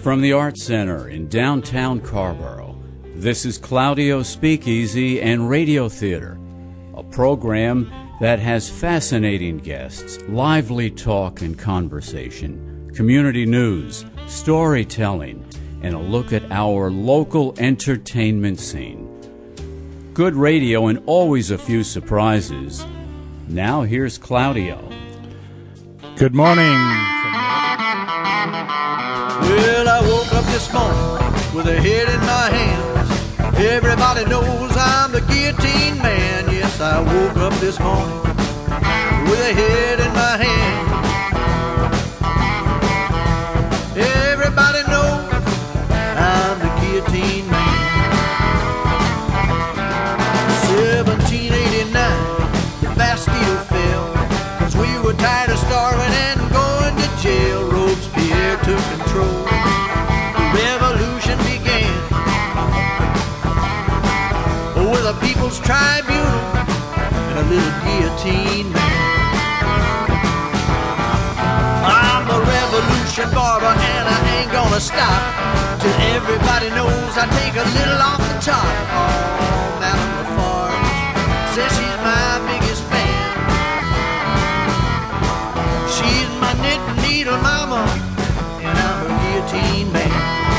From the Art Center in downtown Carrboro, this is Claudio Speakeasy and Radio Theater, a program that has fascinating guests, lively talk and conversation, community news, storytelling, and a look at our local entertainment scene. Good radio and always a few surprises. Now here's Claudio. Good morning. Well, I woke up this morning with a head in my hands. Everybody knows I'm the guillotine man. Yes, I woke up this morning with a head in my hand. Everybody knows I'm the guillotine man. 1789, the Bastille fell, 'cause we were tired of starving and going to jail. Robespierre took control, the revolution began, with a people's tribunal and a little guillotine man. I'm a revolution barber and I ain't gonna stop till everybody knows I take a little off the top. Oh, Madame Lafarge says she's my biggest fan. She's my knit and needle mama, and I'm her guillotine man.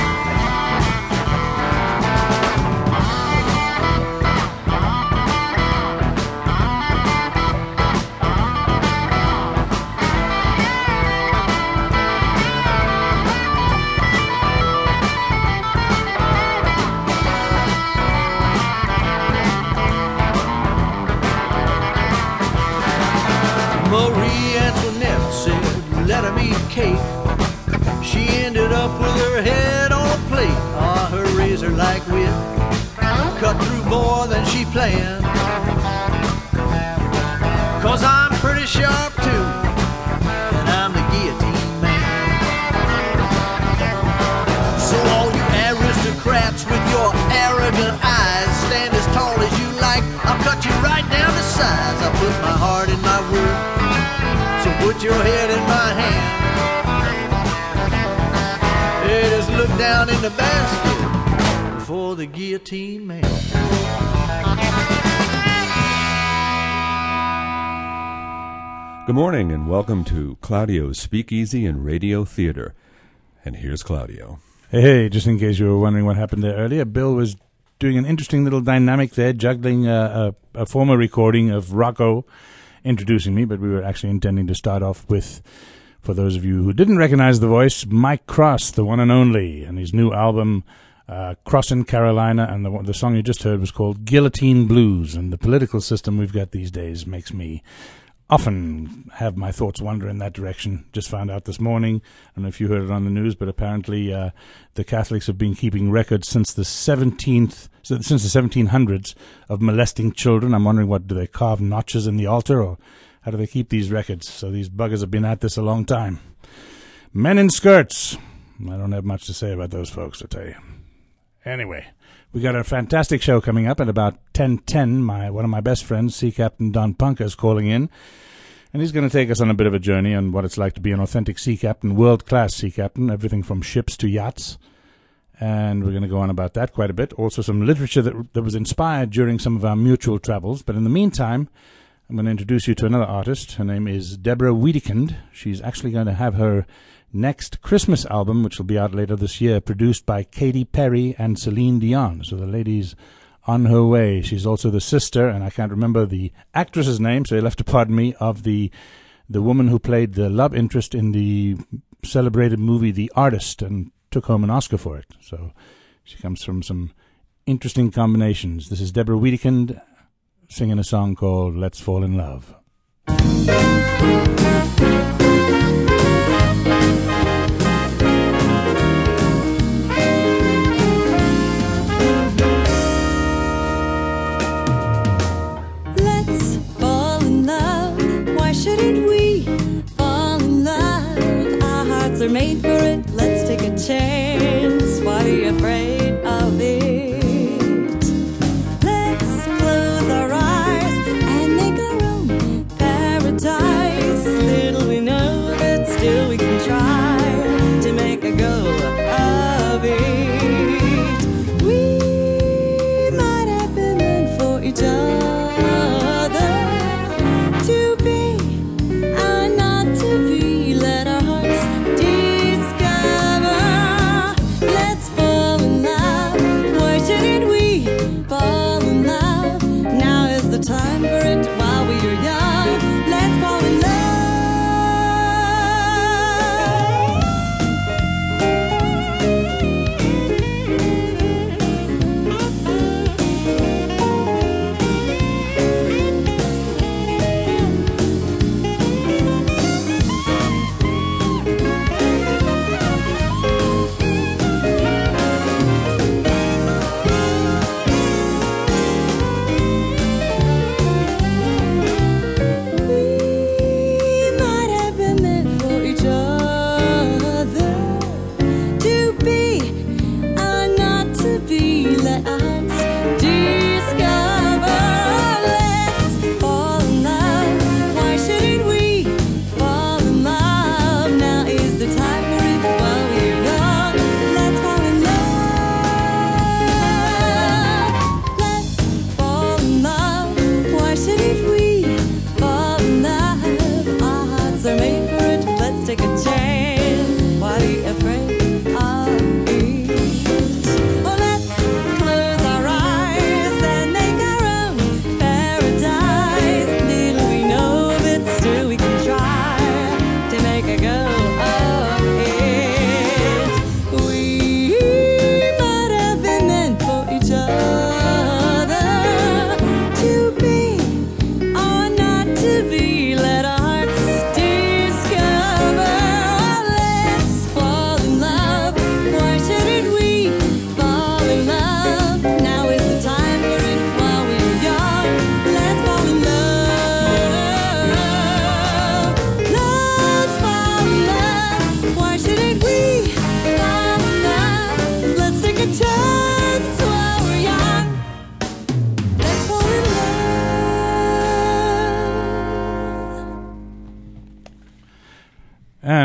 Marie Antoinette said, let him eat cake. She ended up with her head on a plate. Ah, her razor-like wit cut through more than she planned. 'Cause I'm pretty sharp too, and I'm the guillotine man. So all you aristocrats with your arrogant eyes, stand as tall as you like, I'll cut you right down to size. I put my heart in my work, so put your head in my hand. Hey, just look down in the basket for the guillotine man. Good morning and welcome to Claudio's Speakeasy and Radio Theater. And here's Claudio. Hey, just in case you were wondering what happened there earlier, Bill was doing an interesting little dynamic there, juggling a former recording of Rocco introducing me, but we were actually intending to start off with, for those of you who didn't recognize the voice, Mike Cross, the one and only, and his new album, Crossin' Carolina, and the song you just heard was called Guillotine Blues. And the political system we've got these days makes me often have my thoughts wander in that direction. Just found out this morning, I don't know if you heard it on the news, but apparently the Catholics have been keeping records since the 1700s of molesting children. I'm wondering, do they carve notches in the altar, or how do they keep these records? So these buggers have been at this a long time. Men in skirts. I don't have much to say about those folks, I tell you. Anyway, we got a fantastic show coming up at about 10:10. One of my best friends, Sea Captain Don Punka, is calling in, and he's going to take us on a bit of a journey on what it's like to be an authentic sea captain, world-class sea captain, everything from ships to yachts. And we're going to go on about that quite a bit. Also some literature that was inspired during some of our mutual travels. But in the meantime, I'm going to introduce you to another artist. Her name is Deborah Wiedekind. She's actually going to have her next Christmas album, which will be out later this year, produced by Katy Perry and Celine Dion. So the lady's on her way. She's also the sister, and I can't remember the actress's name, so you'll have to pardon me, of the woman who played the love interest in the celebrated movie The Artist and took home an Oscar for it. So she comes from some interesting combinations. This is Deborah Wiedekind singing a song called Let's Fall in Love. Let's fall in love. Why shouldn't we fall in love? Our hearts are made for it. Let's take a chance. Why are you afraid of it? Let's close our eyes and make our own paradise. Little we know that still we can try to make a go of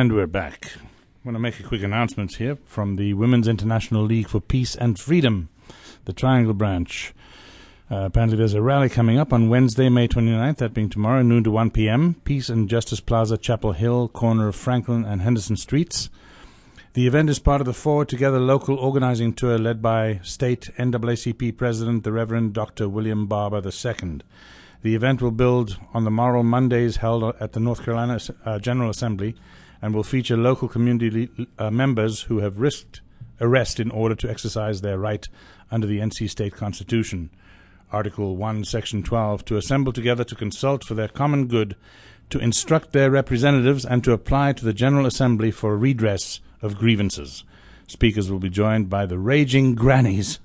And we're back. I want to make a quick announcement here from the Women's International League for Peace and Freedom, the Triangle branch. Apparently there's a rally coming up on Wednesday, May 29th, that being tomorrow, noon to 1 p.m., Peace and Justice Plaza, Chapel Hill, corner of Franklin and Henderson Streets. The event is part of the Forward Together local organizing tour led by State NAACP President, the Reverend Dr. William Barber II. The event will build on the Moral Mondays held at the North Carolina General Assembly and will feature local community members who have risked arrest in order to exercise their right under the NC State Constitution. Article 1, Section 12, to assemble together to consult for their common good, to instruct their representatives, and to apply to the General Assembly for redress of grievances. Speakers will be joined by the Raging Grannies.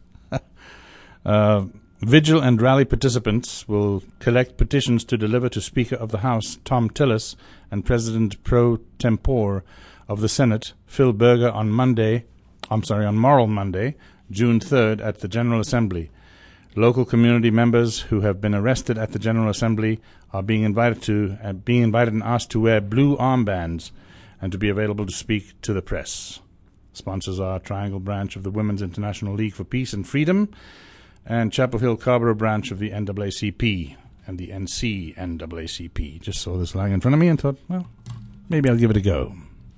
Vigil and rally participants will collect petitions to deliver to Speaker of the House Tom Tillis and President pro tempore of the Senate Phil Berger on Moral Monday, June 3rd at the General Assembly. Local community members who have been arrested at the General Assembly are being invited and asked to wear blue armbands and to be available to speak to the press. Sponsors are Triangle branch of the Women's International League for Peace and Freedom and Chapel Hill Carrboro branch of the NAACP and the NC NAACP. Just saw this lying in front of me and thought, well, maybe I'll give it a go.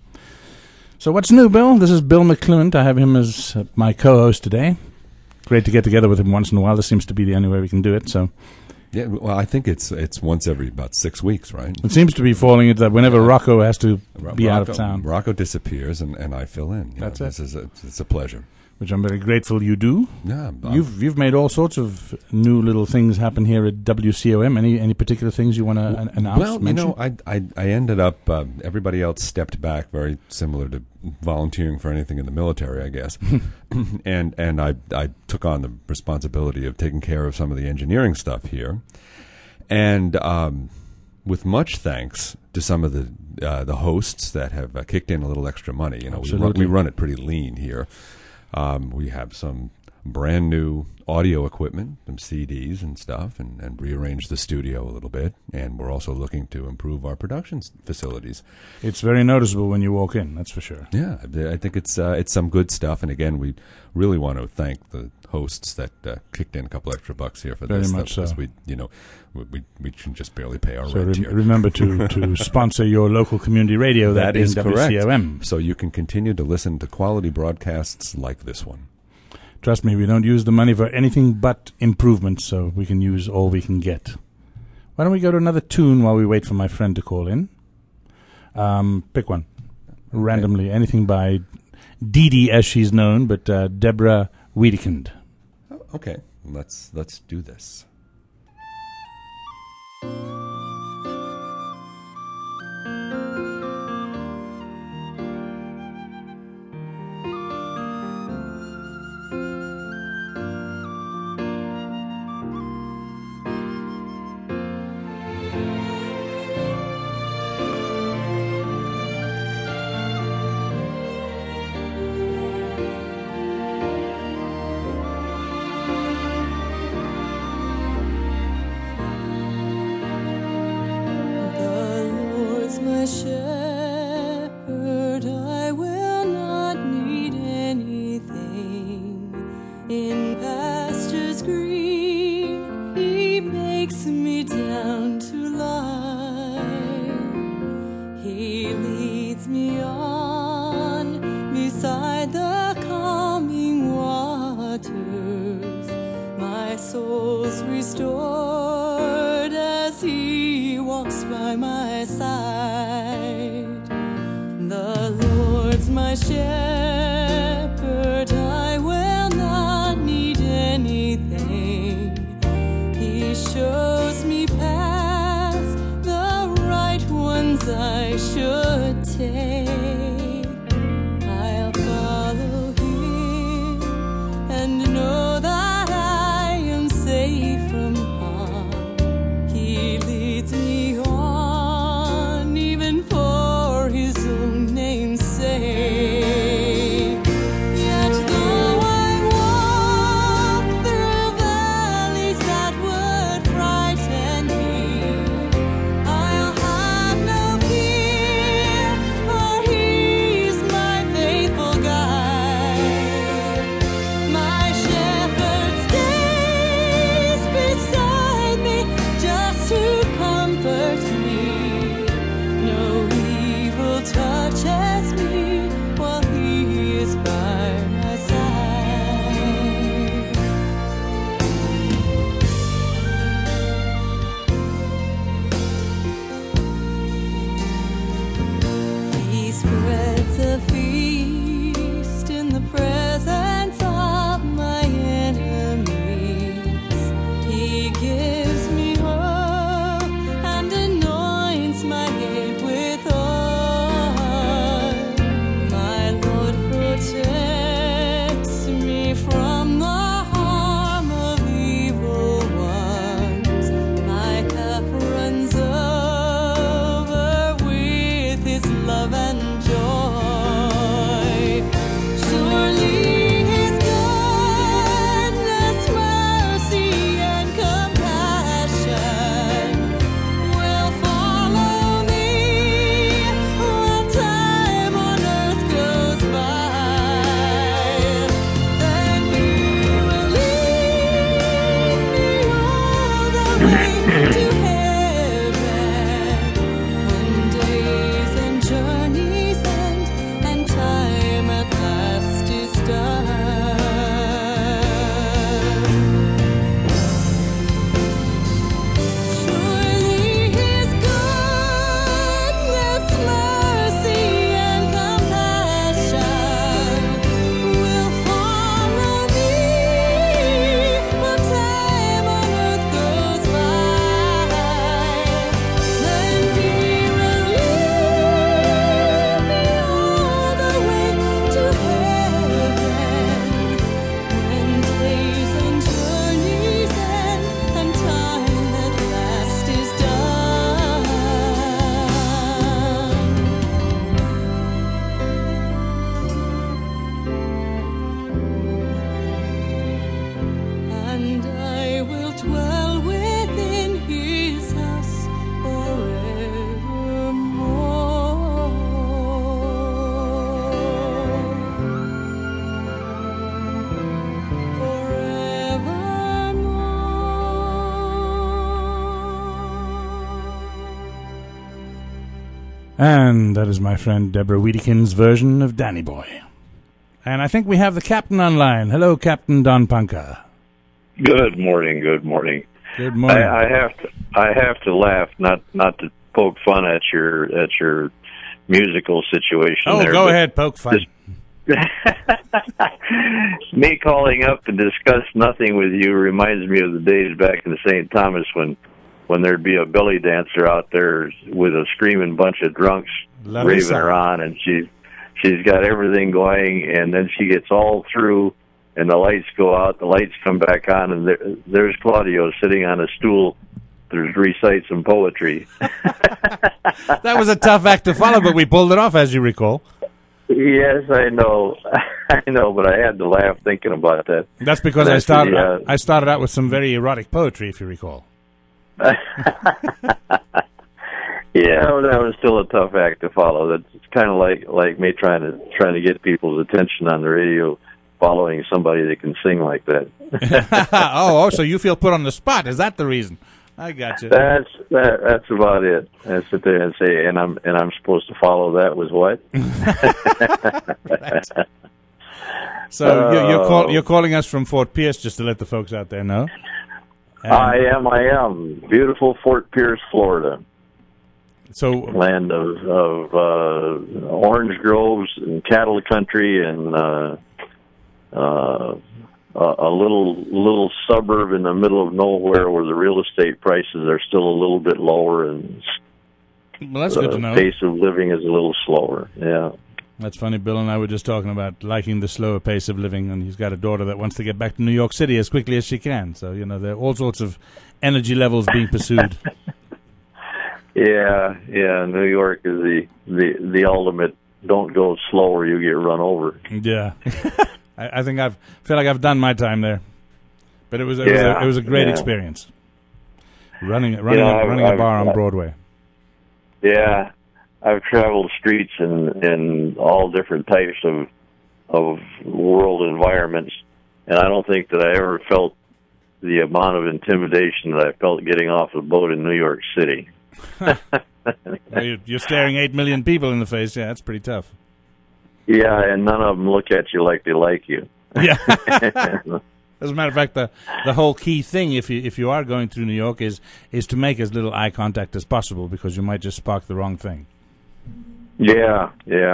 So what's new, Bill? This is Bill McCluent. I have him as my co-host today. Great to get together with him once in a while. This seems to be the only way we can do it. So, yeah, well, I think it's once every about 6 weeks, right? It seems to be falling into that whenever Rocco has to be out of town. Rocco disappears and I fill in. That's it. It's a pleasure. Which I'm very grateful you do. Yeah, you've made all sorts of new little things happen here at WCOM. Any particular things you want to announce? Well, mention? I ended up. Everybody else stepped back, very similar to volunteering for anything in the military, I guess. and I took on the responsibility of taking care of some of the engineering stuff here, and with much thanks to some of the hosts that have kicked in a little extra money. We run it pretty lean here. We have some brand new audio equipment, some CDs and stuff, and rearrange the studio a little bit. And we're also looking to improve our production facilities. It's very noticeable when you walk in, that's for sure. Yeah, I think it's some good stuff. And again, we really want to thank the hosts that kicked in a couple extra bucks here for very this much stuff. so. We can just barely pay our so rent here. Remember to sponsor your local community radio. That is correct. WCOM. So you can continue to listen to quality broadcasts like this one. Trust me, we don't use the money for anything but improvements, so we can use all we can get. Why don't we go to another tune while we wait for my friend to call in? Pick one. Randomly. Okay. Anything by Dee Dee, as she's known, but Deborah Wiedekind. Okay, let's do this. I'll have no fear, for And that is my friend Deborah Wiedekind's version of Danny Boy. And I think we have the captain online. Hello, Captain Don Panka. Good morning. Good morning. Good morning. I have to laugh, not to poke fun at your musical situation. Oh, there, go ahead, poke fun. Me calling up to discuss nothing with you reminds me of the days back in St. Thomas when there'd be a belly dancer out there with a screaming bunch of drunks raving her on, and she's got everything going, and then she gets all through, and the lights go out, the lights come back on, and there's Claudio sitting on a stool to recite some poetry. That was a tough act to follow, but we pulled it off, as you recall. Yes, I know, but I had to laugh thinking about that. That's because I started out with some very erotic poetry, if you recall. Yeah, that was still a tough act to follow. That's kind of like me trying to get people's attention on the radio, following somebody that can sing like that. oh, so you feel put on the spot? Is that the reason? I got you. That's about it. I sit there and say, and I'm supposed to follow that with what? So you're calling us from Fort Pierce, just to let the folks out there know. I am. Beautiful Fort Pierce, Florida. So land of orange groves and cattle country, and a little suburb in the middle of nowhere where the real estate prices are still a little bit lower, and that's good to know. The pace of living is a little slower. Yeah. That's funny. Bill and I were just talking about liking the slower pace of living, and he's got a daughter that wants to get back to New York City as quickly as she can. So, there are all sorts of energy levels being pursued. Yeah. New York is the ultimate. Don't go slow or you get run over. Yeah. I think feel like I've done my time there, but it was a great experience. Running a bar on Broadway. Yeah. I've traveled streets in all different types of world environments, and I don't think that I ever felt the amount of intimidation that I felt getting off a boat in New York City. You're staring 8 million people in the face. Yeah, that's pretty tough. Yeah, and none of them look at you like they like you. Yeah. As a matter of fact, the whole key thing, if you are going through New York, is to make as little eye contact as possible, because you might just spark the wrong thing. Yeah.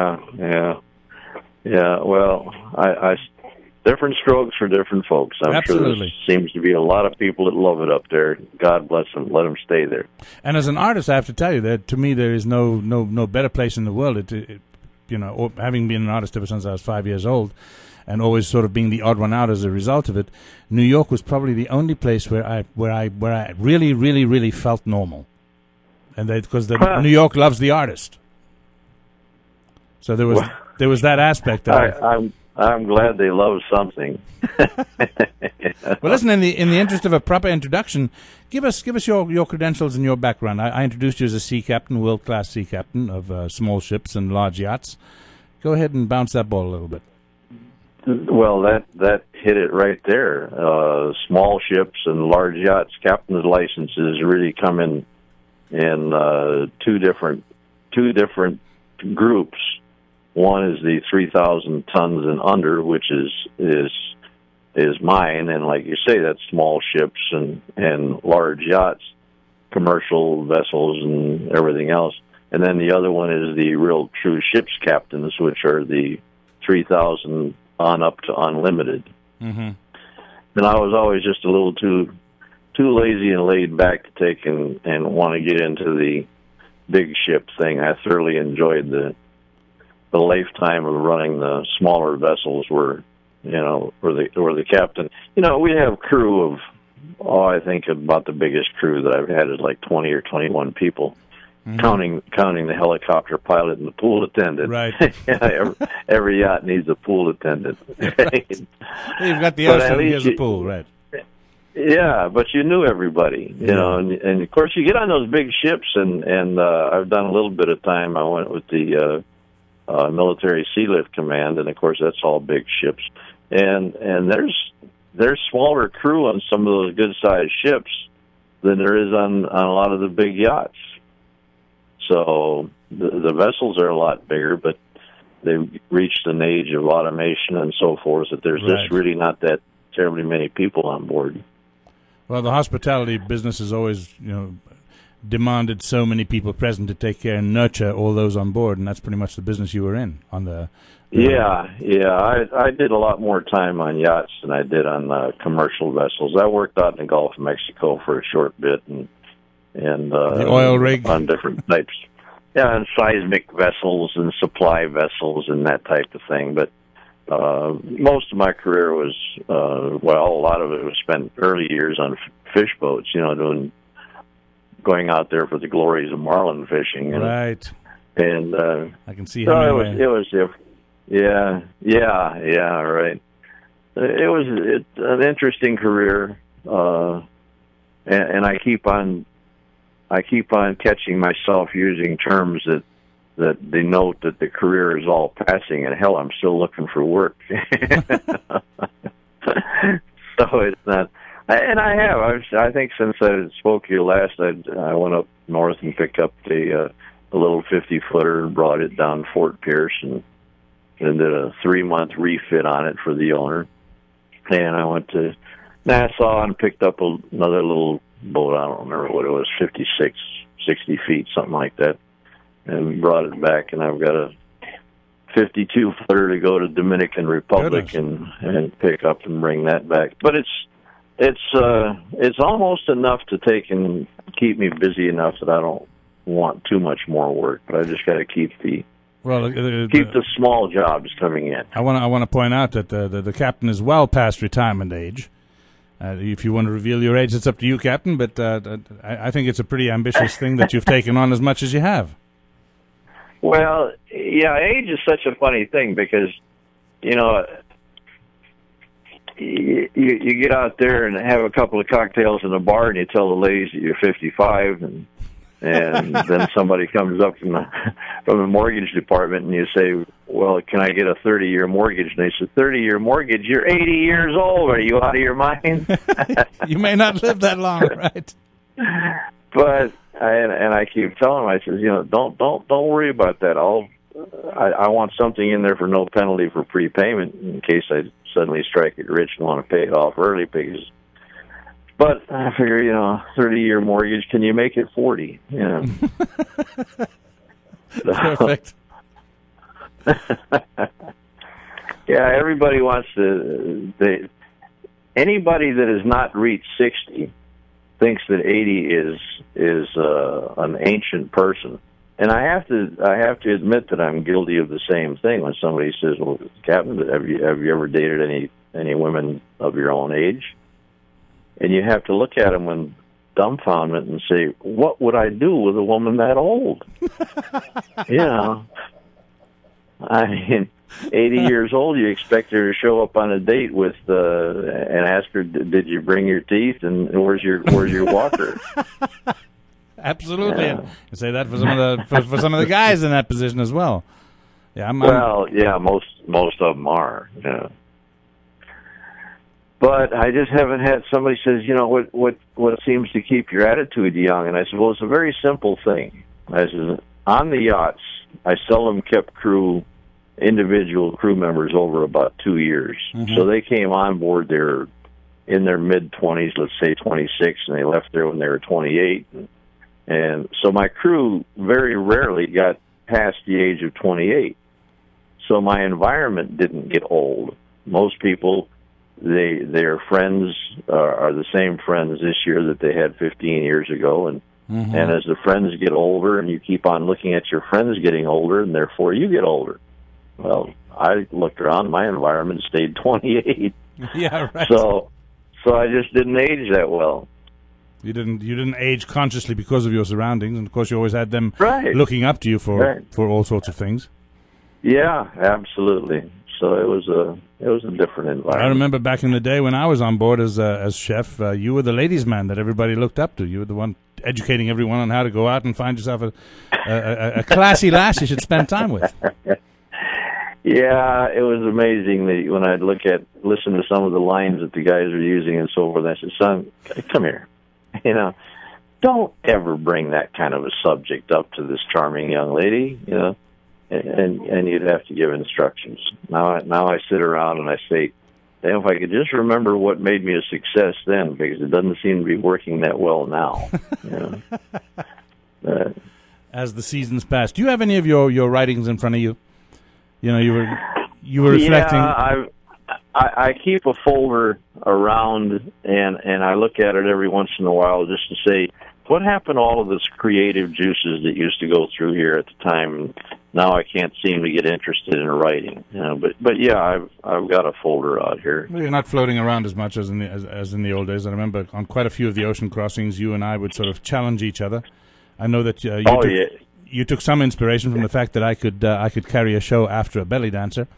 Well, I different strokes for different folks. I'm Absolutely. sure there seems to be a lot of people that love it up there. God bless them. Let them stay there. And as an artist, I have to tell you that to me there is no better place in the world. Having been an artist ever since I was 5 years old, and always sort of being the odd one out as a result of it, New York was probably the only place where I really, really, really felt normal. And because New York loves the artist, so there was that aspect. That I'm glad they love something. Well, listen, in the interest of a proper introduction, give us your credentials and your background. I introduced you as a sea captain, world-class sea captain of small ships and large yachts. Go ahead and bounce that ball a little bit. Well, that hit it right there. Small ships and large yachts, captain's licenses really come in two different groups. One is the 3,000 tons and under, which is mine, and like you say, that's small ships and large yachts, commercial vessels, and everything else. And then the other one is the real true ship's captains, which are the 3,000 on up to unlimited. Mm-hmm. And I was always just a little too lazy and laid back to take and want to get into the big ship thing. I thoroughly enjoyed the lifetime of running the smaller vessels where the captain. We have crew of, I think about the biggest crew that I've had is like 20 or 21 people, mm-hmm. counting the helicopter pilot and the pool attendant. Right. Every yacht needs a pool attendant. Right? You've got the ocean, here's the pool, right? Yeah, but you knew everybody, know, and of course you get on those big ships, and I've done a little bit of time. I went with the Military Sea Lift Command, and of course that's all big ships, and there's smaller crew on some of those good sized ships than there is on a lot of the big yachts. So the vessels are a lot bigger, but they've reached an age of automation and so forth that there's just really not that terribly many people on board. Well, the hospitality business has always, demanded so many people present to take care and nurture all those on board, and that's pretty much the business you were in on the. Yeah. I did a lot more time on yachts than I did on commercial vessels. I worked out in the Gulf of Mexico for a short bit, and the oil rig on different types. Yeah, and seismic vessels and supply vessels and that type of thing. But most of my career was, a lot of it was spent early years on fish boats, going out there for the glories of marlin fishing. And, right. And I can see how it was different. Yeah, right. It was an interesting career, and I keep on catching myself using terms that denote that the career is all passing, and hell, I'm still looking for work. So it's not, and I have. I think since I spoke to you last, I went up north and picked up a little 50-footer and brought it down Fort Pierce and did a 3-month refit on it for the owner. And I went to Nassau and picked up another little boat. I don't remember what it was, 56, 60 feet, something like that. And brought it back, and I've got a 52-footer to go to Dominican Republic and pick up and bring that back. But it's almost enough to take and keep me busy enough that I don't want too much more work. But I just got to keep the small jobs coming in. I want to point out that the captain is well past retirement age. If you want to reveal your age, it's up to you, Captain. But I think it's a pretty ambitious thing that you've taken on as much as you have. Well, yeah, age is such a funny thing because, you get out there and have a couple of cocktails in a bar and you tell the ladies that you're 55 and then somebody comes up from the mortgage department and you say, well, can I get a 30-year mortgage? And they say, 30-year mortgage? You're 80 years old. Are you out of your mind? You may not live that long, right? But I keep telling them, I says, don't worry about that. I want something in there for no penalty for prepayment in case I suddenly strike it rich and want to pay it off early. But I figure, 30-year mortgage, can you make it 40? Perfect. Yeah, everybody wants to. Anybody that has not reached 60 thinks that 80 is an ancient person, and I have to admit that I'm guilty of the same thing. When somebody says, "Well, Captain, have you ever dated any women of your own age?" And you have to look at them in dumbfoundment and say, "What would I do with a woman that old?" I mean, 80 years old, you expect her to show up on a date with and ask her, "Did you bring your teeth? And where's your walker?" Absolutely, yeah. And say that for some of the guys in that position as well. Yeah, most of them are. Yeah. But I just haven't had somebody says, what seems to keep your attitude young? And I said, well, it's a very simple thing. I said, on the yachts, I seldom kept individual crew members over about 2 years. Mm-hmm. So they came on board, they're in their mid-20s, let's say 26, and they left there when they were 28. And so my crew very rarely got past the age of 28. So my environment didn't get old. Most people, their friends are the same friends this year that they had 15 years ago. And mm-hmm. and as the friends get older and you keep on looking at your friends getting older, and therefore you get older. Well, I looked around, my environment stayed 28. Yeah, right. So I just didn't age that well. You didn't age consciously because of your surroundings, and of course you always had them looking up to you for all sorts of things. Yeah, absolutely. So it was a different environment. I remember back in the day when I was on board as chef, you were the ladies' man that everybody looked up to. You were the one educating everyone on how to go out and find yourself a classy lass you should spend time with. Yeah, it was amazing when I'd listen to some of the lines that the guys were using and so forth. I said, "Son, come here." don't ever bring that kind of a subject up to this charming young lady, you know, and you'd have to give instructions. Now I sit around and I say, damn, if I could just remember what made me a success then, because it doesn't seem to be working that well now. You know? As the seasons pass, do you have any of your writings in front of you? You know, you were reflecting. Yeah, I keep a folder around, and I look at it every once in a while just to say, what happened to all of this creative juices that used to go through here at the time? Now I can't seem to get interested in writing. You know, but yeah, I've got a folder out here. Well, you're not floating around as much as in the old days. I remember on quite a few of the ocean crossings, you and I would sort of challenge each other. I know that you took some inspiration from the fact that I could carry a show after a belly dancer.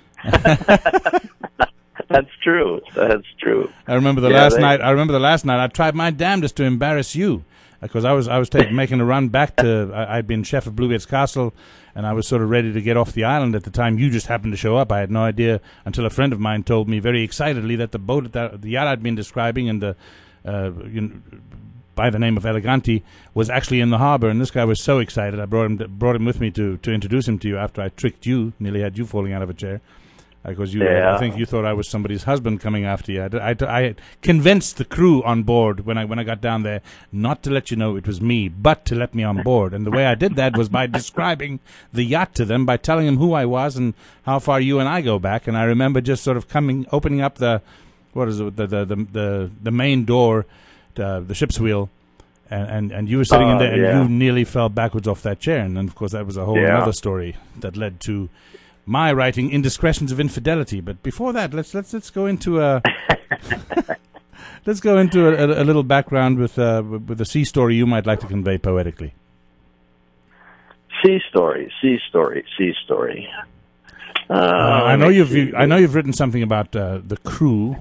That's true. That's true. I remember the last night. I tried my damnedest to embarrass you, because I was making a run back to. I'd been chef of Bluebeard's Castle, and I was sort of ready to get off the island at the time. You just happened to show up. I had no idea until a friend of mine told me very excitedly that the boat, the yacht I'd been describing, and by the name of Eleganti, was actually in the harbor. And this guy was so excited, I brought him with me to introduce him to you after I tricked you, nearly had you falling out of a chair. Because I think you thought I was somebody's husband coming after you. I convinced the crew on board when I got down there not to let you know it was me, but to let me on board. And the way I did that was by describing the yacht to them, by telling them who I was and how far you and I go back. And I remember just sort of opening up the main door, the ship's wheel, and you were sitting in there, and you nearly fell backwards off that chair. And then, of course, that was a whole other story that led to my writing Indiscretions of Infidelity. But before that, let's go into a let's go into a little background with a sea story you might like to convey poetically. Sea story. I know you've written something about the crew.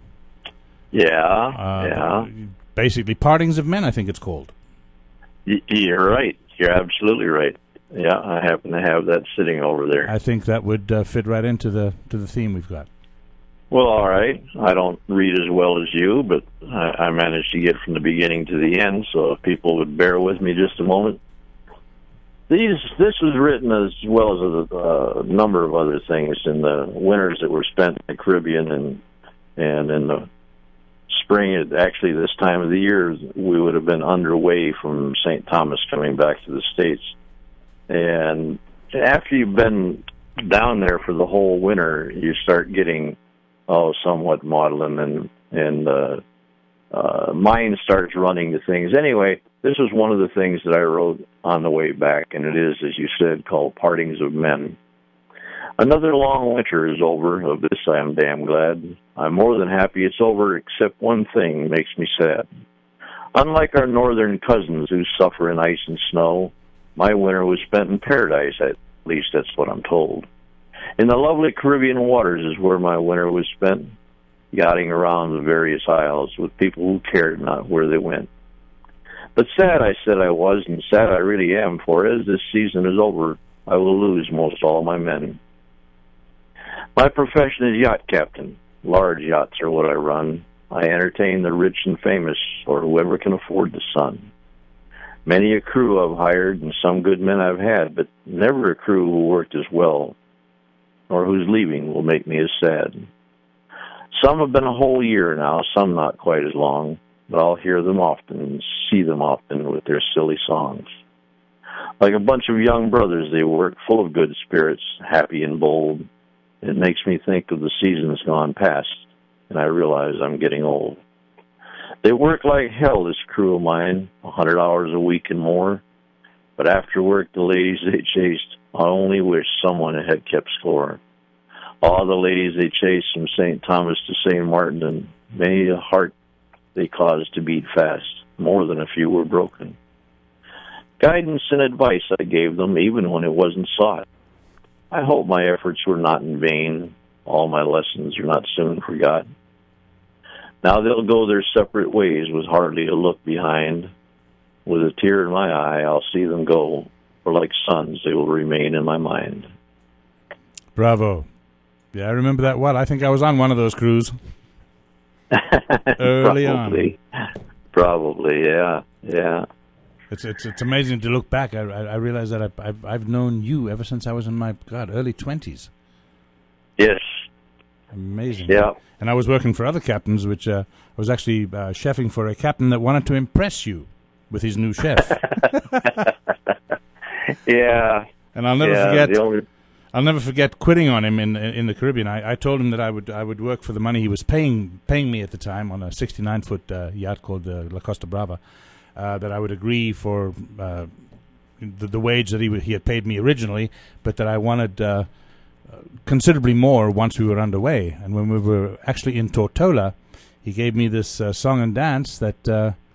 Yeah. Basically, Partings of Men, I think it's called. You're right. You're absolutely right. Yeah, I happen to have that sitting over there. I think that would fit right into the theme we've got. Well, all right. I don't read as well as you, but I managed to get from the beginning to the end, so if people would bear with me just a moment. This was written as well as a number of other things in the winters that were spent in the Caribbean and in the spring. Actually, this time of the year, we would have been underway from St. Thomas coming back to the States. And after you've been down there for the whole winter, you start getting somewhat maudlin, and mind starts running to things. Anyway, this was one of the things that I wrote on the way back, and it is, as you said, called Partings of Men. Another long winter is over. Of this I am damn glad. I'm more than happy it's over, except one thing makes me sad. Unlike our northern cousins who suffer in ice and snow, my winter was spent in paradise, at least that's what I'm told. In the lovely Caribbean waters is where my winter was spent, yachting around the various isles with people who cared not where they went. But sad I said I was, and sad I really am, for as this season is over, I will lose most all my men. My profession is yacht captain. Large yachts are what I run. I entertain the rich and famous, or whoever can afford the sun. Many a crew I've hired, and some good men I've had, but never a crew who worked as well, or whose leaving will make me as sad. Some have been a whole year now, some not quite as long, but I'll hear them often and see them often with their silly songs. Like a bunch of young brothers, they work, full of good spirits, happy and bold. It makes me think of the seasons gone past, and I realize I'm getting old. They work like hell, this crew of mine, 100 hours a week and more. But after work, the ladies they chased, I only wish someone had kept score. All the ladies they chased from St. Thomas to St. Martin, and many a heart they caused to beat fast. More than a few were broken. Guidance and advice I gave them, even when it wasn't sought. I hope my efforts were not in vain. All my lessons are not soon forgot. Now they'll go their separate ways with hardly a look behind. With a tear in my eye, I'll see them go, for like sons, they will remain in my mind. Bravo. Yeah, I remember that well. I think I was on one of those crews. Early on. Probably, yeah. It's amazing to look back. I realize that I've known you ever since I was in my early 20s. Yes. Amazing. Yeah. And I was working for other captains, which I was actually chefing for a captain that wanted to impress you with his new chef. Yeah. And I'll never forget quitting on him in the Caribbean. I told him that I would work for the money he was paying me at the time on a 69-foot yacht called La Costa Brava. That I would agree for the wage that he had paid me originally, but that I wanted considerably more once we were underway. And when we were actually in Tortola, he gave me this song and dance that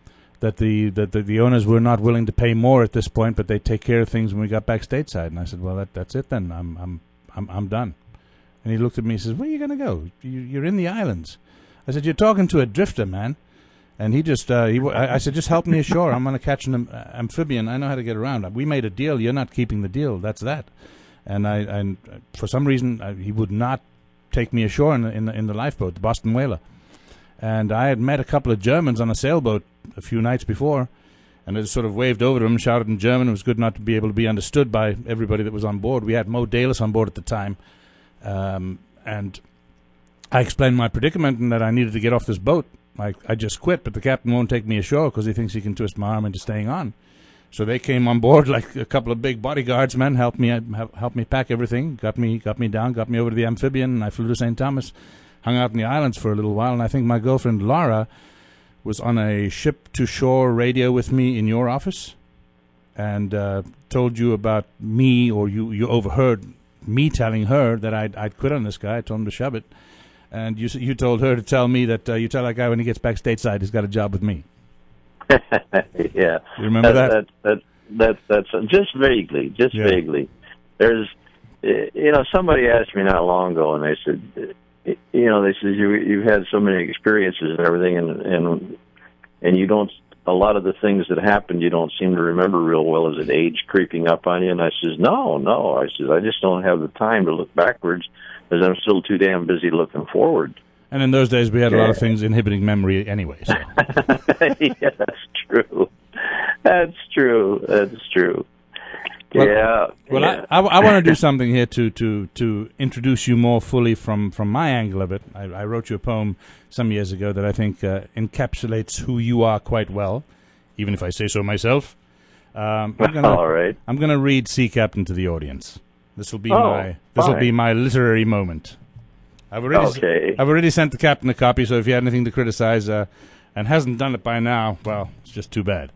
the owners were not willing to pay more at this point, but they'd take care of things when we got back stateside. And I said, well, that's it then. I'm done. And he looked at me and says, where are you going to go? You're in the islands. I said, you're talking to a drifter, man. And he just, I said, just help me ashore. I'm going to catch an amphibian. I know how to get around. We made a deal. You're not keeping the deal. That's that. And for some reason, he would not take me ashore in the lifeboat, the Boston Whaler. And I had met a couple of Germans on a sailboat a few nights before, and I just sort of waved over to them, shouted in German. It was good not to be able to be understood by everybody that was on board. We had Mo Dalis on board at the time, and I explained my predicament and that I needed to get off this boat. I just quit, but the captain won't take me ashore because he thinks he can twist my arm into staying on. So they came on board like a couple of big bodyguards, man, helped me pack everything, got me down, got me over to the amphibian, and I flew to St. Thomas, hung out in the islands for a little while, and I think my girlfriend Laura was on a ship-to-shore radio with me in your office and told you about me, or you overheard me telling her that I'd quit on this guy. I told him to shove it. And you told her to tell me that you tell that guy when he gets back stateside he's got a job with me. Yeah. You remember that? That's just vaguely. Vaguely. There's, somebody asked me not long ago, and they said, you've had so many experiences and everything, and you don't, a lot of the things that happened you don't seem to remember real well. Is it age creeping up on you? And I says, no. I says, I just don't have the time to look backwards because I'm still too damn busy looking forward. And in those days, we had a lot of things inhibiting memory anyway. So. Yeah, that's true. That's true. Well, I want to do something here to introduce you more fully from my angle of it. I wrote you a poem some years ago that I think encapsulates who you are quite well, even if I say so myself. All right. I'm going to read Sea Captain to the audience. This will be my literary moment. I've already sent the captain a copy, so if you had anything to criticize and hasn't done it by now, well, it's just too bad.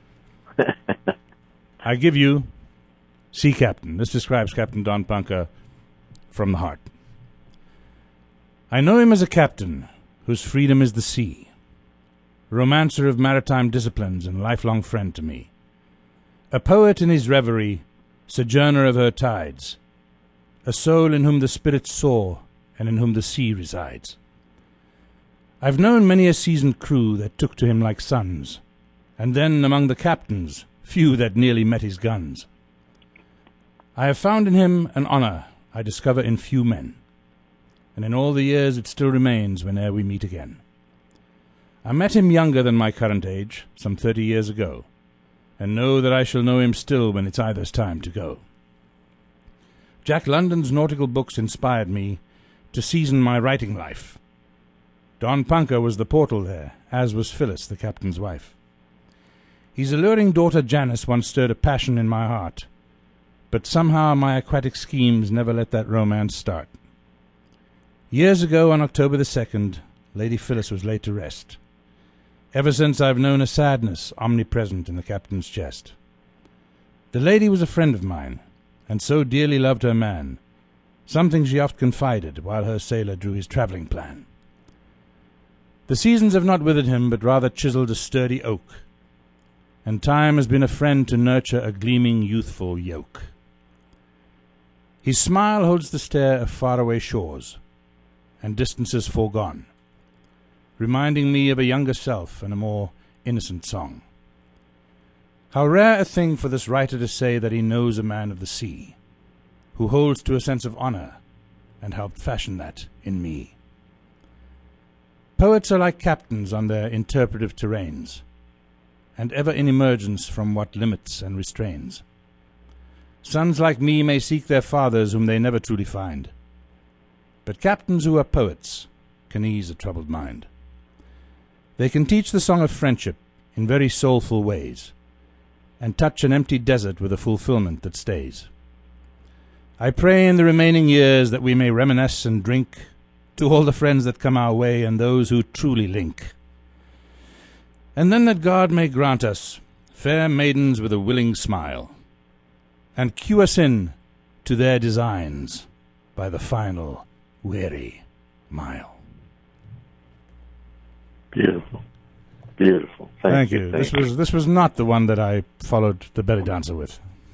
I give you Sea Captain. This describes Captain Don Punka from the heart. I know him as a captain whose freedom is the sea, romancer of maritime disciplines and lifelong friend to me, a poet in his reverie, sojourner of her tides, a soul in whom the spirit soar and in whom the sea resides. I've known many a seasoned crew that took to him like sons, and then among the captains few that nearly met his guns. I have found in him an honour I discover in few men, and in all the years it still remains whene'er we meet again. I met him younger than my current age, some 30 years ago, and know that I shall know him still when it's either's time to go. Jack London's nautical books inspired me to season my writing life. Don Punka was the portal there, as was Phyllis, the captain's wife. His alluring daughter Janice once stirred a passion in my heart, but somehow my aquatic schemes never let that romance start. Years ago, on October the 2nd, Lady Phyllis was laid to rest. Ever since I've known a sadness omnipresent in the captain's chest. The lady was a friend of mine, and so dearly loved her man, something she oft confided while her sailor drew his travelling plan. The seasons have not withered him, but rather chiseled a sturdy oak, and time has been a friend to nurture a gleaming youthful yoke. His smile holds the stare of faraway shores, and distances foregone, reminding me of a younger self and a more innocent song. How rare a thing for this writer to say that he knows a man of the sea, who holds to a sense of honour, and helped fashion that in me. Poets are like captains on their interpretive terrains, and ever in emergence from what limits and restrains. Sons like me may seek their fathers whom they never truly find, but captains who are poets can ease a troubled mind. They can teach the song of friendship in very soulful ways, and touch an empty desert with a fulfillment that stays. I pray in the remaining years that we may reminisce and drink to all the friends that come our way and those who truly link. And then that God may grant us fair maidens with a willing smile, and cue us in to their designs by the final weary mile. Beautiful. Beautiful. Thank you. This was not the one that I followed the belly dancer with.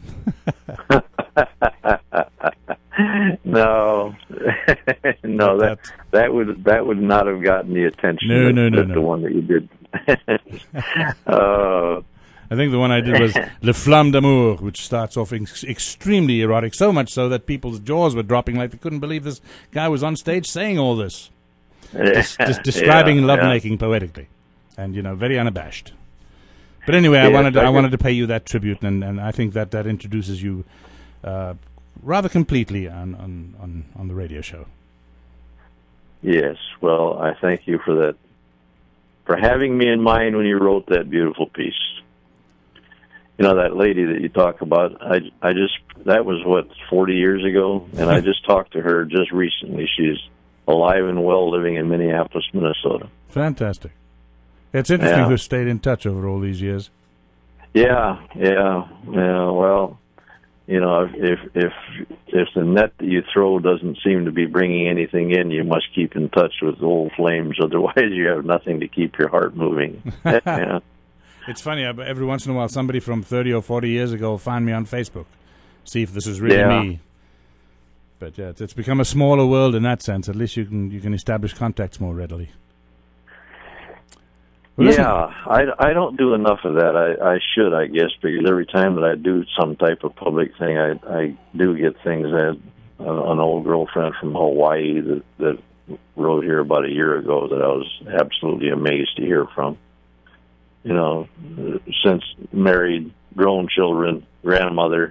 No, no, that would not have gotten the attention. No. The one that you did. I think the one I did was Le Flamme d'Amour, which starts off extremely erotic, so much so that people's jaws were dropping like they couldn't believe this guy was on stage saying all this. Just describing lovemaking poetically, and very unabashed. But anyway, I wanted to pay you that tribute, and I think that introduces you rather completely on the radio show. Yes, well, I thank you for that, for having me in mind when you wrote that beautiful piece. That lady that you talk about, that was 40 years ago, and I just talked to her just recently. She's alive and well, living in Minneapolis, Minnesota. Fantastic. It's interesting to stayed in touch over all these years. Yeah. Well, if the net that you throw doesn't seem to be bringing anything in, you must keep in touch with old flames. Otherwise, you have nothing to keep your heart moving. Yeah. It's funny. Every once in a while, somebody from 30 or 40 years ago will find me on Facebook, see if this is really me. But yeah, it's become a smaller world in that sense. At least you can establish contacts more readily. Well, I don't do enough of that. I should, I guess, because every time that I do some type of public thing, I do get things. I had an old girlfriend from Hawaii that wrote here about a year ago that I was absolutely amazed to hear from. Since married, grown children, grandmother.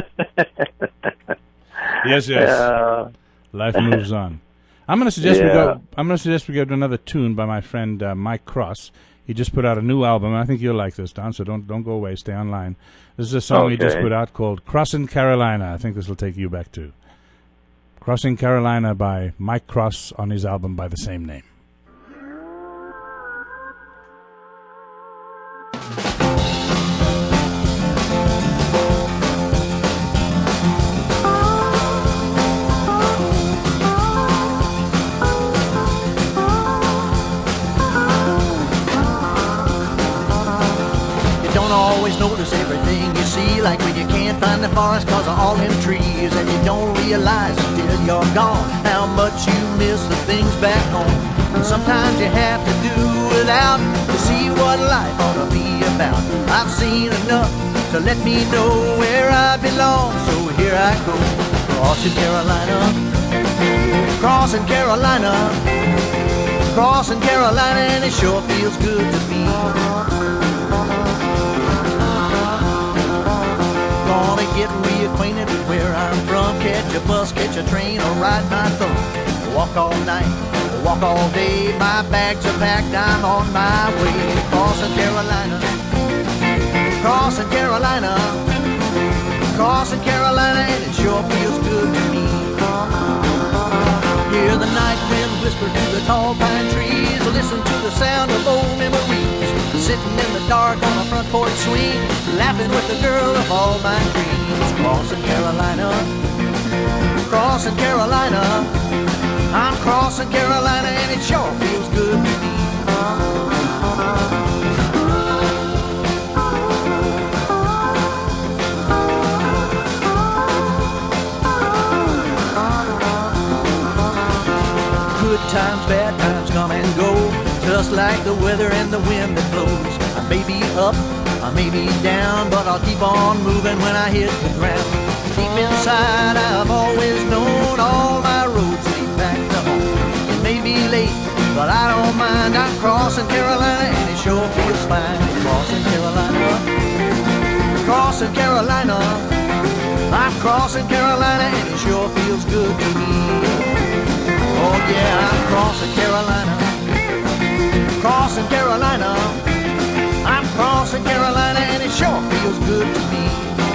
Yes. Life moves on. I'm going to suggest we go to another tune by my friend Mike Cross. He just put out a new album, and I think you'll like this, Don. So don't go away. Stay online. This is a song he just put out called "Crossin' Carolina." I think this will take you back to "Crossin' Carolina" by Mike Cross on his album by the same name. Notice everything you see, like when you can't find the forest cause of all them trees, and you don't realize until you're gone how much you miss the things back home. And sometimes you have to do without to see what life ought to be about. I've seen enough to let me know where I belong, so here I go, crossing Carolina, crossing Carolina, crossing Carolina, and it sure feels good to me. Gonna get reacquainted with where I'm from, catch a bus, catch a train, or ride my thumb. Walk all night, walk all day, my bags are packed, I'm on my way. Crossing Carolina, crossing Carolina, crossing Carolina, and it sure feels good to me. Hear the night wind whisper through the tall pine trees, listen to the sound of old memories, sitting in the dark on a front porch swing, laughing with the girl of all my dreams. Crossing Carolina, crossing Carolina, I'm crossing Carolina, and it sure feels good to me. Good times, bad times come and go, just like the weather and the wind that blows. I may be up, I may be down, but I'll keep on moving when I hit the ground. Deep inside I've always known all my roads lead back to home. It may be late, but I don't mind. I'm crossing Carolina, and it sure feels fine. Crossing Carolina. crossing Carolina. I'm crossing Carolina and it sure feels good to me. Oh yeah, I'm crossing Carolina. Crossing Carolina. I'm crossing Carolina and it sure feels good to me.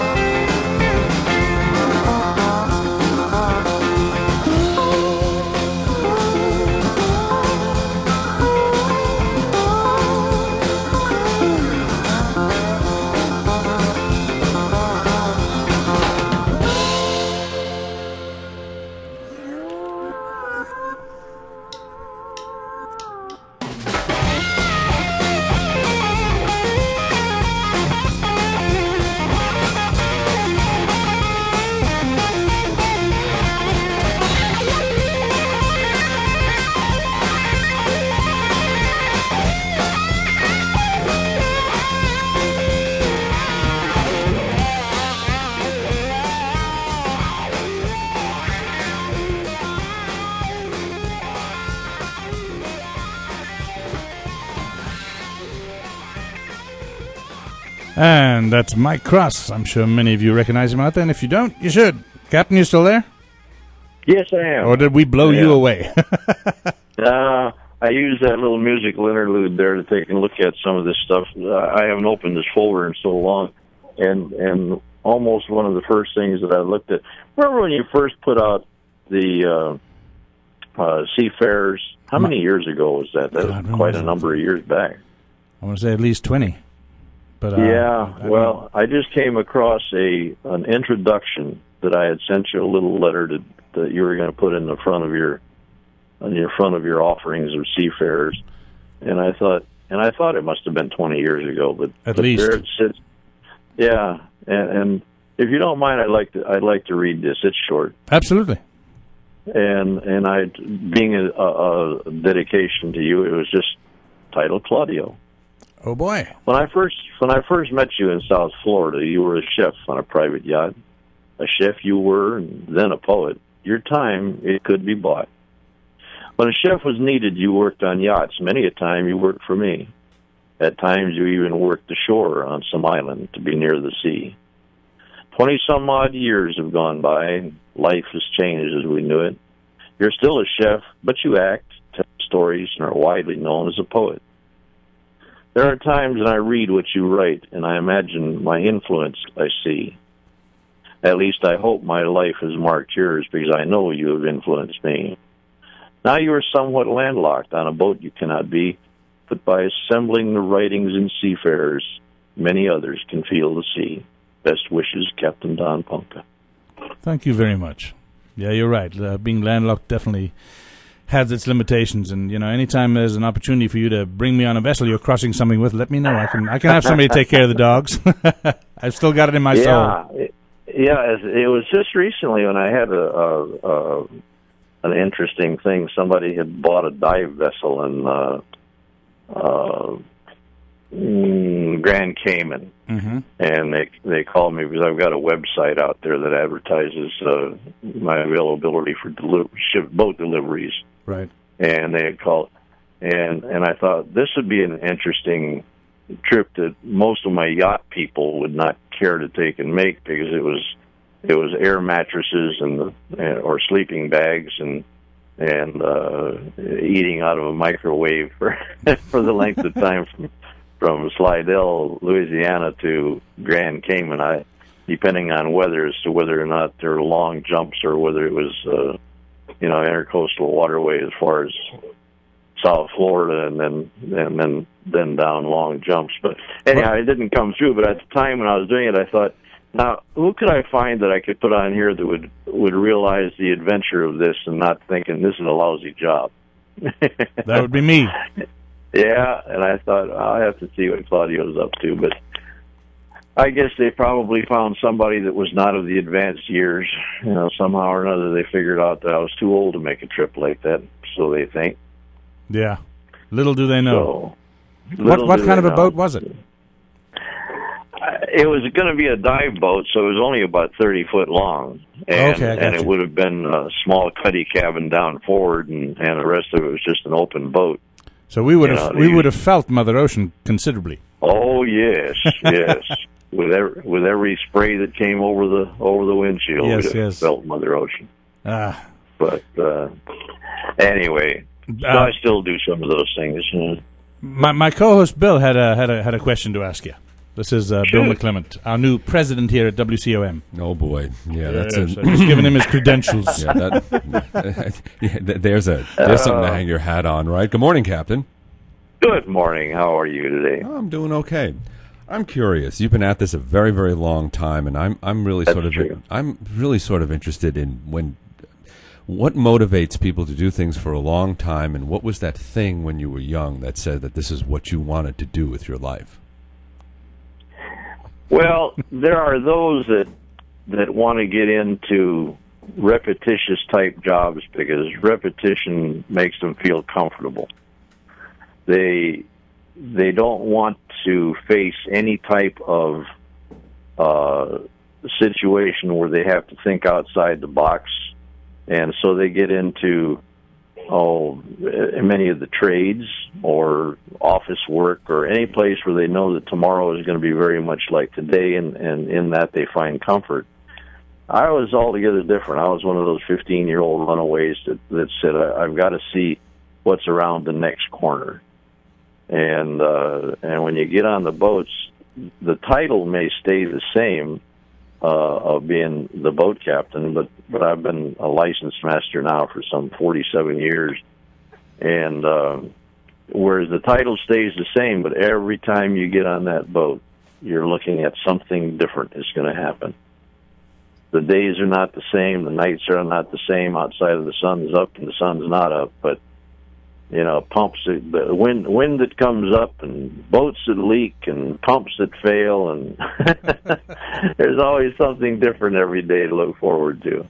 And that's Mike Cross. I'm sure many of you recognize him out there, and if you don't, you should. Captain, you still there? Yes, I am. Or did we blow you away? I used that little musical interlude there to take a look at some of this stuff. I haven't opened this folder in so long, and almost one of the first things that I looked at. Remember when you first put out the Seafarers? How many years ago was that? That was quite a number of years back. I want to say at least 20. But, I just came across an introduction that I had sent you a little letter that you were going to put in the front of your offerings of Seafarers, and I thought it must have been 20 years ago, but at least there it sits. Yeah, and if you don't mind, I'd like to read this. It's short. Absolutely. And I, being a dedication to you, it was just titled Claudio. Oh boy! When I first met you in South Florida, you were a chef on a private yacht. A chef you were, and then a poet. Your time, it could be bought. When a chef was needed, you worked on yachts. Many a time you worked for me. At times you even worked ashore on some island to be near the sea. 20-some-odd years have gone by. Life has changed as we knew it. You're still a chef, but you act, tell stories, and are widely known as a poet. There are times when I read what you write, and I imagine my influence I see. At least I hope my life has marked yours, because I know you have influenced me. Now you are somewhat landlocked on a boat you cannot be, but by assembling the writings in Seafarers, many others can feel the sea. Best wishes, Captain Don Punka. Thank you very much. Yeah, you're right. Being landlocked definitely has its limitations, and anytime there's an opportunity for you to bring me on a vessel you're crossing something with, let me know. I can have somebody take care of the dogs. I've still got it in my soul. It was just recently when I had an interesting thing. Somebody had bought a dive vessel in Grand Cayman, and they called me because I've got a website out there that advertises my availability for boat deliveries. Right. And they had called, and I thought this would be an interesting trip that most of my yacht people would not care to take and make, because it was air mattresses or sleeping bags and eating out of a microwave for the length of time from Slidell, Louisiana to Grand Cayman. Depending on weather as to whether or not there were long jumps or whether it was intercoastal waterway as far as South Florida, and then down long jumps. But anyhow, it didn't come through. But at the time when I was doing it, I thought, now who could I find that I could put on here that would realize the adventure of this and not thinking this is a lousy job? That would be me. Yeah, and I thought I'll have to see what Claudio's up to, but I guess they probably found somebody that was not of the advanced years. Somehow or another they figured out that I was too old to make a trip like that, so they think. Yeah. Little do they know. So, what kind of a boat was it? It was going to be a dive boat, so it was only about 30 foot long. And it would have been a small cuddy cabin down forward, and the rest of it was just an open boat. So we would have felt Mother Ocean considerably. Oh, yes, yes. with every spray that came over the windshield. Yes. Felt Mother Ocean. Ah. But anyway, so I still do some of those things. My co-host Bill had a question to ask you. This is Bill McClement, our new president here at WCOM. Oh boy, yeah, that's I'm just giving him his credentials. Yeah, there's something to hang your hat on, right? Good morning, Captain. Good morning. How are you today? Oh, I'm doing okay. I'm curious. You've been at this a very, very long time, and I'm really That's sort of true. I'm really sort of interested in what motivates people to do things for a long time, and what was that thing when you were young that said that this is what you wanted to do with your life? Well, there are those that want to get into repetitious type jobs because repetition makes them feel comfortable. They don't want to face any type of situation where they have to think outside the box, and so they get into many of the trades or office work or any place where they know that tomorrow is going to be very much like today, and in that they find comfort. I was altogether different. I was one of those 15-year-old runaways that said, I've got to see what's around the next corner. And when you get on the boats, the title may stay the same of being the boat captain, but I've been a licensed master now for some 47 years, and whereas the title stays the same, but every time you get on that boat, you're looking at something different is going to happen. The days are not the same, the nights are not the same. Outside of the sun's up and the sun's not up, but pumps, the wind that comes up, and boats that leak, and pumps that fail, and there's always something different every day to look forward to.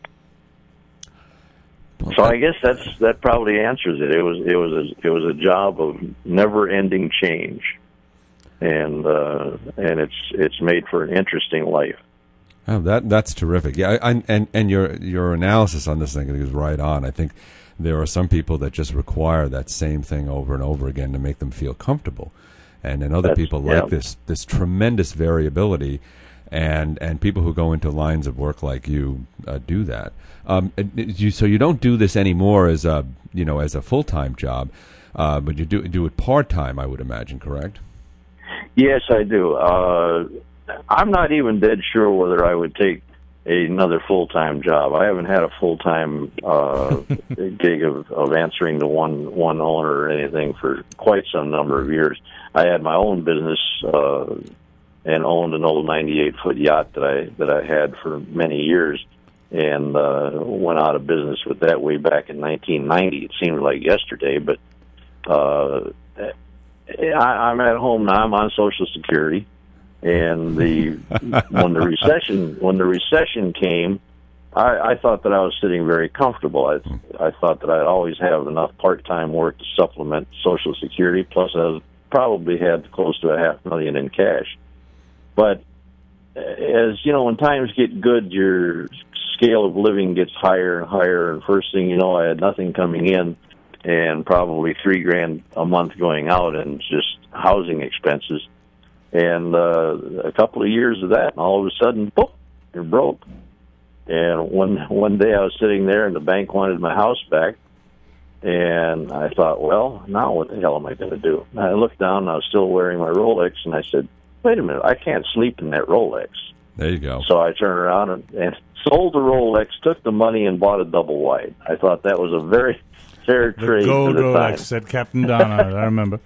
So I guess that probably answers it. It was a job of never-ending change, and it's made for an interesting life. Oh, that's terrific. Yeah, and your analysis on this thing is right on. I think there are some people that just require that same thing over and over again to make them feel comfortable, and then other people like this tremendous variability, and people who go into lines of work like you do that. So you don't do this anymore as a full-time job, but you do it part-time, I would imagine, correct? Yes, I do. I'm not even dead sure whether I would take another full-time job. I haven't had a full-time gig of answering to one owner or anything for quite some number of years. I had my own business and owned an old 98-foot yacht that I had for many years, and went out of business with that way back in 1990. It seemed like yesterday, but I'm at home now. I'm on Social Security. And when the recession came, I thought that I was sitting very comfortable. I thought that I'd always have enough part-time work to supplement Social Security. Plus, I probably had close to $500,000 in cash. But as you know, when times get good, your scale of living gets higher and higher. And first thing you know, I had nothing coming in, and probably $3,000 a month going out, and just housing expenses. And a couple of years of that, and all of a sudden, boom, you're broke. And one day I was sitting there, and the bank wanted my house back, and I thought, well, now what the hell am I going to do? And I looked down, and I was still wearing my Rolex, and I said, wait a minute, I can't sleep in that Rolex. There you go. So I turned around and sold the Rolex, took the money, and bought a double wide. I thought that was a very fair trade gold for the Rolex, time. said Captain Don on it, I remember.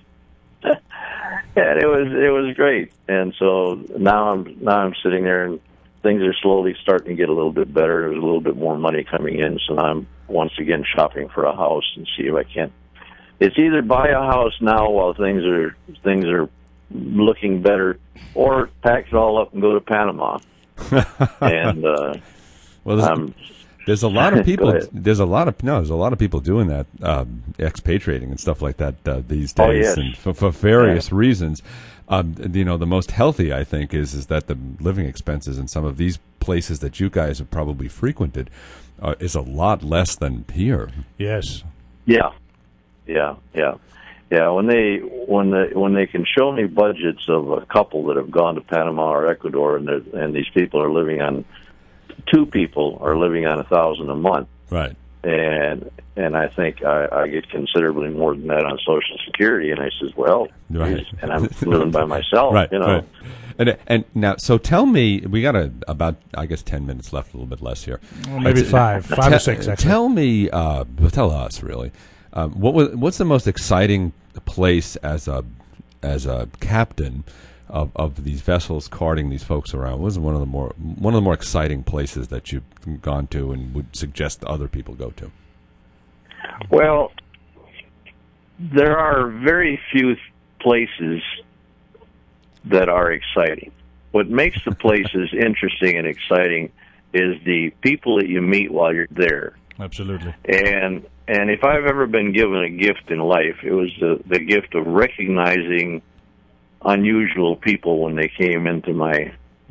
And it was great. And so now I'm sitting there, and things are slowly starting to get a little bit better. There's a little bit more money coming in, so now I'm once again shopping for a house and see if I can. It's either buy a house now while things are looking better, or pack it all up and go to Panama. And well, there's a lot of people. There's a lot of people doing that, expatriating and stuff like that these days, oh, yes. and for various reasons. The most healthy, I think, is that the living expenses in some of these places that you guys have probably frequented is a lot less than here. Yes. Yeah. Yeah, when they can show me budgets of a couple that have gone to Panama or Ecuador, and these people are living on, 2 people are living on $1,000 a month, Right. and I think I get considerably more than that on Social Security, and I says, well, Right. geez, and I'm living by myself, Right. you know. Right. And now, so tell me, we got about, I guess, 10 minutes left, a little bit less here. Well, maybe 5 or 6, actually. Tell me, tell us, really, what's the most exciting place as a captain of these vessels carting these folks around? What was one of the more exciting places that you've gone to and would suggest other people go to? Well, there are very few places that are exciting. What makes the places interesting and exciting is the people that you meet while you're there. Absolutely. And if I've ever been given a gift in life, it was the gift of recognizing unusual people when they came into my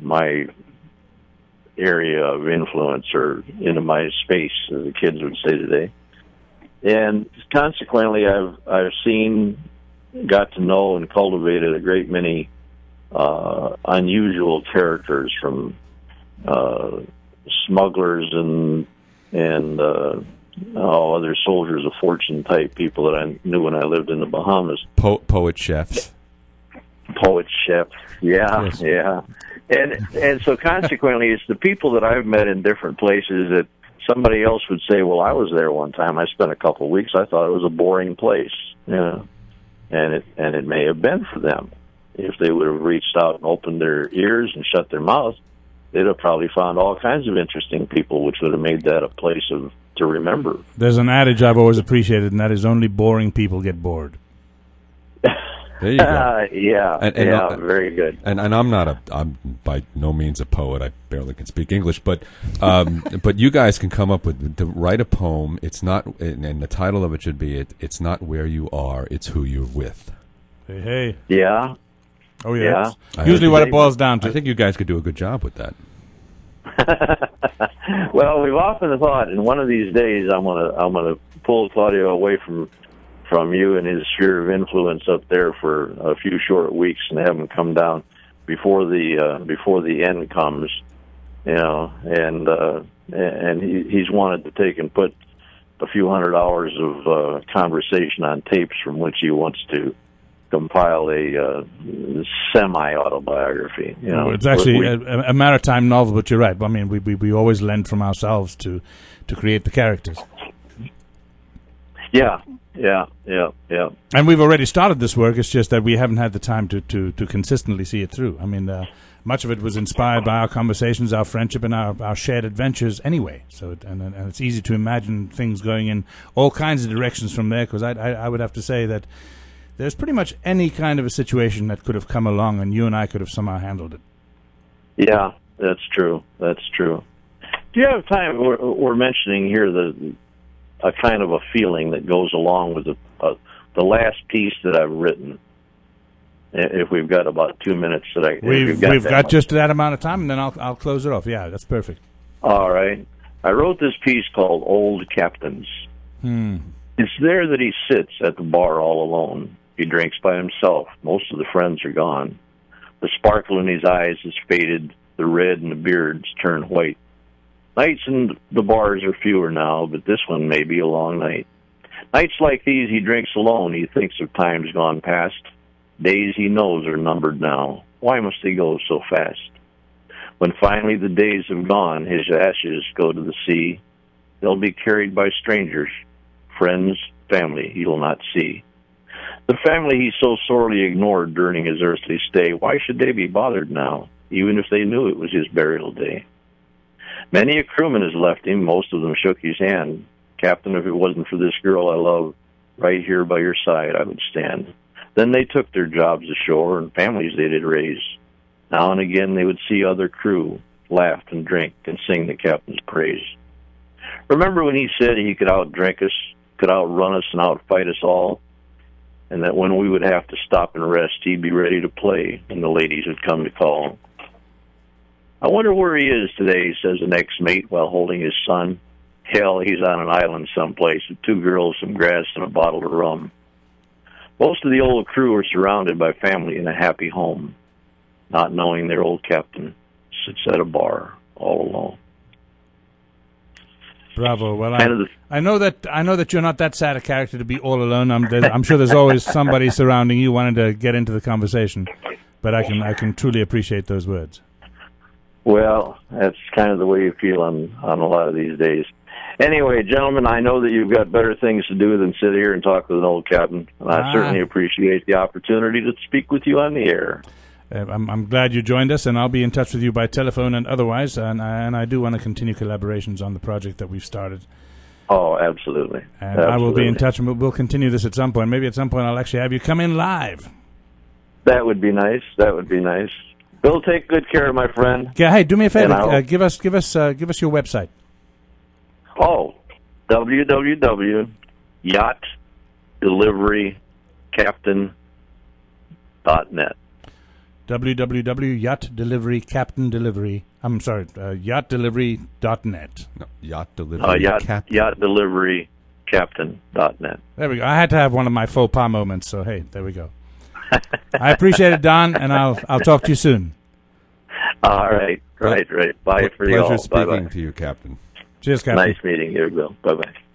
area of influence, or into my space, as the kids would say today. And consequently, I've seen, got to know, and cultivated a great many unusual characters, from smugglers and other soldiers of fortune type people that I knew when I lived in the Bahamas. Poet chefs. Poet chefs, yeah, Yes. yeah. And so consequently, it's the people that I've met in different places that somebody else would say, well, I was there one time. I spent a couple of weeks. I thought it was a boring place, you know. And it may have been for them. If they would have reached out and opened their ears and shut their mouths, they'd have probably found all kinds of interesting people, which would have made that a place to remember. There's an adage I've always appreciated, and that is only boring people get bored. There you go. Yeah, And very good. And I'm by no means a poet. I barely can speak English, but you guys can come up with, to write a poem. It's not, and the title of it should be, it's not where you are, it's who you're with. Hey. Yeah. Oh, yeah. Yeah. Usually what it boils down to. I think you guys could do a good job with that. Well, we've often thought, in one of these days, I'm gonna pull Claudio away from you and his sphere of influence up there for a few short weeks, and have him come down before the end comes, you know. And he's wanted to take and put a few hundred hours of conversation on tapes, from which he wants to compile a semi-autobiography. You know, it's actually a maritime novel, but you're right. I mean, we always lend from ourselves to create the characters. Yeah. And we've already started this work. It's just that we haven't had the time to consistently see it through. I mean, much of it was inspired by our conversations, our friendship, and our shared adventures anyway. So, and it's easy to imagine things going in all kinds of directions from there, because I would have to say that there's pretty much any kind of a situation that could have come along, and you and I could have somehow handled it. Yeah, that's true. That's true. Do you have time? We're mentioning here a kind of a feeling that goes along with the last piece that I've written. If we've got about 2 minutes, we've got just that amount of time, and then I'll close it off. Yeah, that's perfect. All right. I wrote this piece called "Old Captains." It's there that he sits at the bar all alone. He drinks by himself. Most of the friends are gone. The sparkle in his eyes is faded. The red in the beards turn white. Nights in the bars are fewer now, but this one may be a long night. Nights like these he drinks alone. He thinks of times gone past. Days he knows are numbered now. Why must they go so fast? When finally the days have gone, his ashes go to the sea. They'll be carried by strangers, friends, family he will not see. The family he so sorely ignored during his earthly stay, why should they be bothered now, even if they knew it was his burial day? Many a crewman has left him. Most of them shook his hand. Captain, if it wasn't for this girl I love, right here by your side I would stand. Then they took their jobs ashore, and families they did raise. Now and again they would see other crew, laugh and drink and sing the captain's praise. Remember when he said he could outdrink us, could outrun us and outfight us all? And that when we would have to stop and rest, he'd be ready to play, and the ladies would come to call. I wonder where he is today, says the next mate while holding his son. Hell, he's on an island someplace with 2 girls, some grass, and a bottle of rum. Most of the old crew were surrounded by family in a happy home, not knowing their old captain sits at a bar all alone. Bravo. Well, I know that you're not that sad a character to be all alone. I'm sure there's always somebody surrounding you wanting to get into the conversation, but I can truly appreciate those words. Well, that's kind of the way you feel on a lot of these days. Anyway, gentlemen, I know that you've got better things to do than sit here and talk with an old captain, and I certainly appreciate the opportunity to speak with you on the air. I'm glad you joined us, and I'll be in touch with you by telephone and otherwise, and I do want to continue collaborations on the project that we've started. Oh, absolutely. And I will be in touch, and we'll continue this at some point. Maybe at some point I'll actually have you come in live. That would be nice. Bill, take good care, my friend. Yeah, hey, do me a favor. Give us your website. Oh, www.yachtdeliverycaptain.net. yachtdeliverycaptain.net. No, yacht delivery. Yachtdeliverycaptain.net. There we go. I had to have one of my faux pas moments, so hey, there we go. I appreciate it, Don, and I'll talk to you soon. All right. Bye for you all. Pleasure speaking Bye-bye. to you, Captain. Cheers, Captain. Nice meeting you, Bill. Bye-bye.